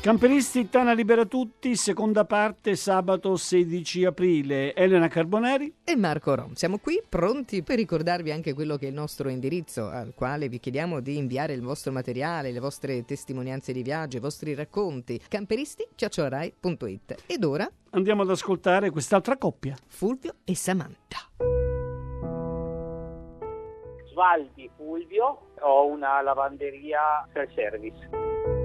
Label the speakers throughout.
Speaker 1: Camperisti, Tana Libera Tutti, seconda parte, sabato 16 aprile. Elena Carboneri
Speaker 2: e Marco Rom. Siamo qui pronti per ricordarvi anche quello che è il nostro indirizzo, al quale vi chiediamo di inviare il vostro materiale, le vostre testimonianze di viaggio, i vostri racconti. camperisti@rai.it. Ed ora
Speaker 1: andiamo ad ascoltare quest'altra coppia,
Speaker 2: Fulvio e Samantha.
Speaker 3: Svaldi Fulvio, ho una lavanderia self-service.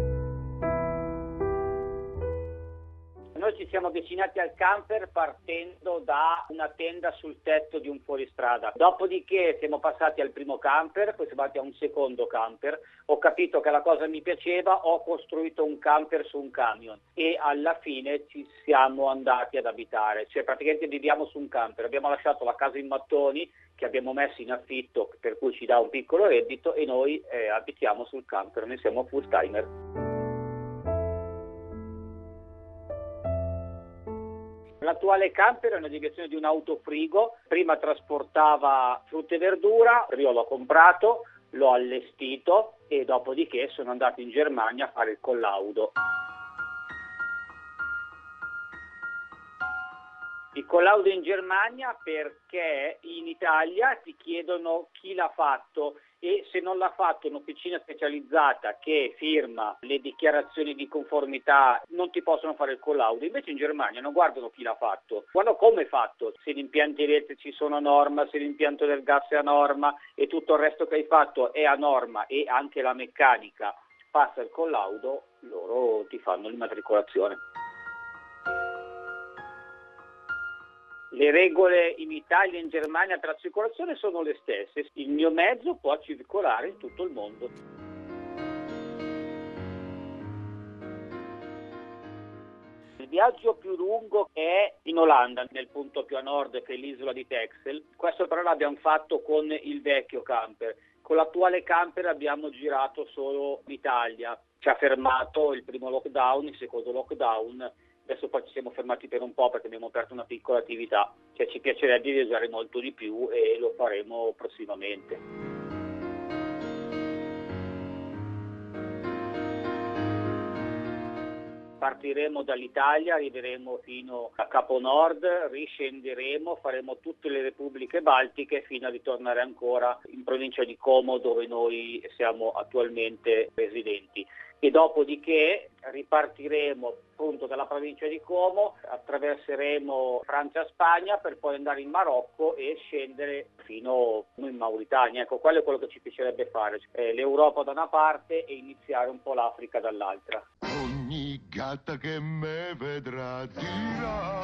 Speaker 3: Noi ci siamo avvicinati al camper partendo da una tenda sul tetto di un fuoristrada. Dopodiché siamo passati al primo camper, poi siamo andati a un secondo camper. Ho capito che la cosa mi piaceva, ho costruito un camper su un camion e alla fine ci siamo andati ad abitare. Cioè praticamente viviamo su un camper. Abbiamo lasciato la casa in mattoni che abbiamo messo in affitto, per cui ci dà un piccolo reddito, e noi abitiamo sul camper. Noi siamo full timer. L'attuale camper è una deviazione di un autofrigo, prima trasportava frutta e verdura, io l'ho comprato, l'ho allestito e dopodiché sono andato in Germania a fare il collaudo. Il collaudo in Germania perché in Italia ti chiedono chi l'ha fatto e se non l'ha fatto un'officina specializzata che firma le dichiarazioni di conformità non ti possono fare il collaudo. Invece in Germania non guardano chi l'ha fatto, guardano come è fatto, se gli impianti elettrici sono a norma, se l'impianto del gas è a norma e tutto il resto che hai fatto è a norma e anche la meccanica passa il collaudo, loro ti fanno l'immatricolazione. Le regole in Italia e in Germania per la circolazione sono le stesse. Il mio mezzo può circolare in tutto il mondo. Il viaggio più lungo è in Olanda, nel punto più a nord che è l'isola di Texel. Questo però l'abbiamo fatto con il vecchio camper. Con l'attuale camper abbiamo girato solo l'Italia. Ci ha fermato il primo lockdown, il secondo lockdown. Adesso poi ci siamo fermati per un po' perché abbiamo aperto una piccola attività, cioè ci piacerebbe viaggiare molto di più e lo faremo prossimamente. Partiremo dall'Italia, arriveremo fino a Capo Nord, riscenderemo, faremo tutte le repubbliche baltiche fino a ritornare ancora in provincia di Como dove noi siamo attualmente residenti. E dopodiché ripartiremo appunto dalla provincia di Como, attraverseremo Francia-Spagna per poi andare in Marocco e scendere fino in Mauritania. Ecco, quello è quello che ci piacerebbe fare, l'Europa da una parte e iniziare un po' l'Africa dall'altra.
Speaker 4: Ogni gatta che me vedrà dirà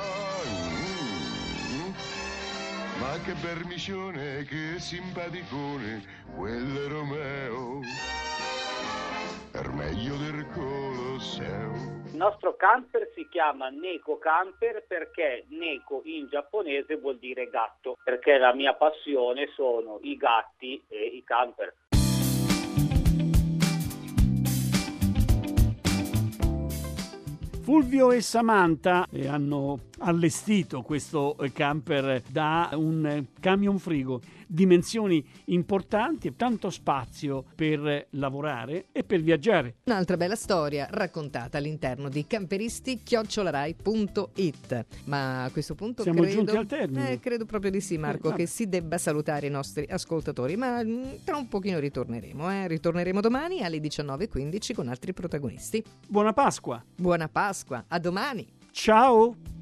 Speaker 4: ma che bermicione, che simpaticone, quel Romeo. Per meglio del Colosseo.
Speaker 3: Il nostro camper si chiama Neko Camper perché Neko in giapponese vuol dire gatto, perché la mia passione sono i gatti e i camper.
Speaker 1: Fulvio e Samantha hanno allestito questo camper da un camion frigo, dimensioni importanti e tanto spazio per lavorare e per viaggiare.
Speaker 2: Un'altra bella storia raccontata all'interno di camperisti@rai.it. Ma a questo punto
Speaker 1: siamo giunti al termine.
Speaker 2: Credo proprio di sì, Marco, che si debba salutare i nostri ascoltatori, ma tra un pochino ritorneremo. Ritorneremo domani alle 19:15 con altri protagonisti.
Speaker 1: Buona Pasqua!
Speaker 2: Buona Pasqua, a domani!
Speaker 1: Ciao!